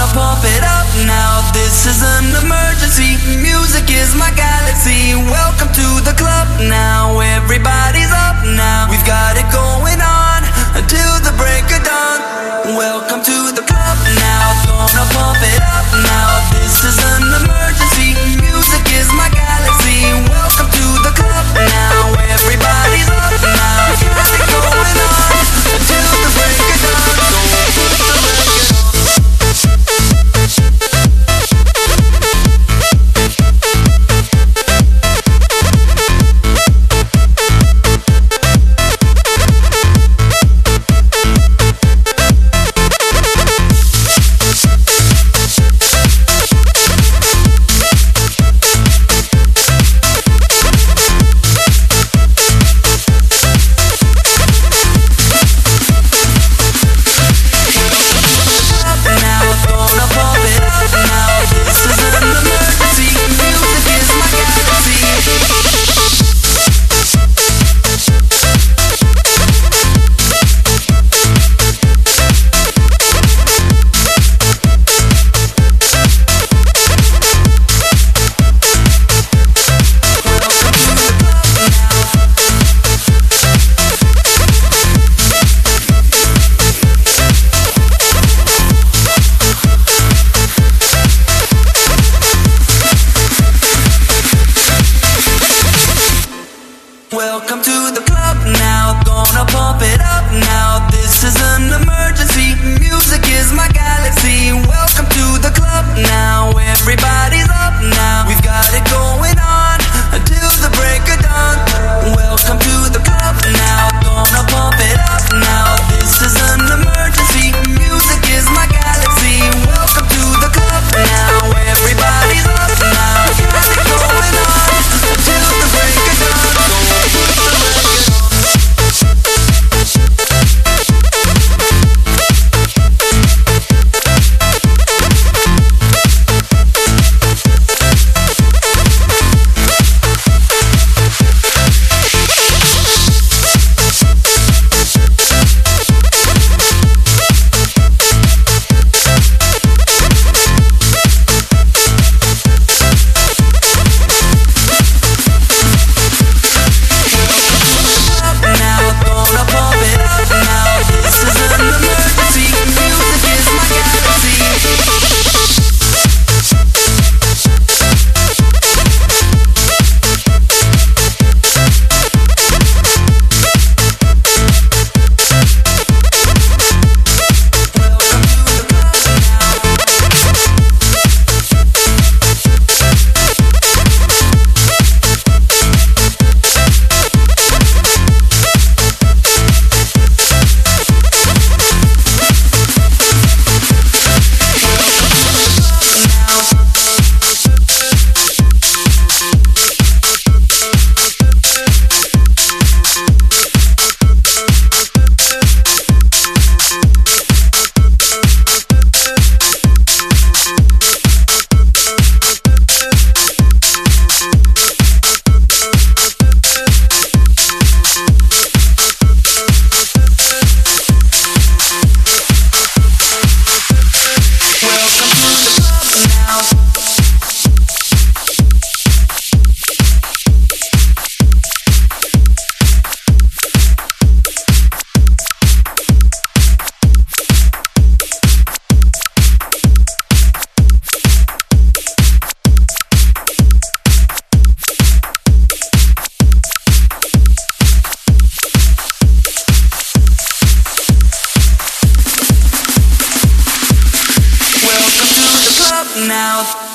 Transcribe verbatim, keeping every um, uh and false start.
gonna pump it up now. This is an emergency. Music is my galaxy. Welcome to the club now. Everybody's up now. We've got it going on until the break of dawn. Welcome to the club now. Gonna pump it up now. This is an emergency. Music is my galaxy. Welcome to the club now. Everybody's up now. We've got it going on until the break of dawn. So put the record on. Welcome to the club now, gonna pump it up now. This is an emergency, music is my galaxy. Welcome to the club now, everybody's up now. We've got it going on until the break of dawn. Welcome to the club now, gonna pump it up now. This is an emergency, music is my galaxy. Welcome to the club now, everybody's up now. We've got it going on until the break of dawn. Now